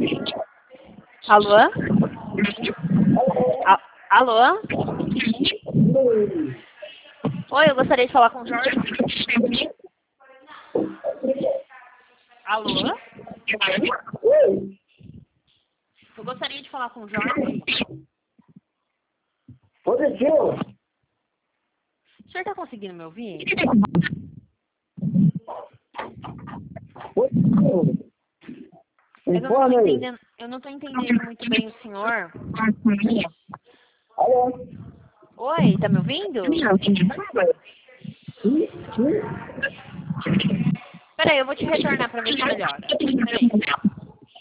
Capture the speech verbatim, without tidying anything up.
Alô? A Alô? Oi, eu gostaria de falar com o Jorge. Alô? Eu gostaria de falar com o Jorge. Positivo. O senhor está conseguindo me ouvir? Positivo. Eu não tô Informa aí. entendendo, eu não tô entendendo muito bem o senhor. Alô? Oi, tá me ouvindo? Sim, sim. Peraí, eu vou te retornar pra ver se melhora. Peraí.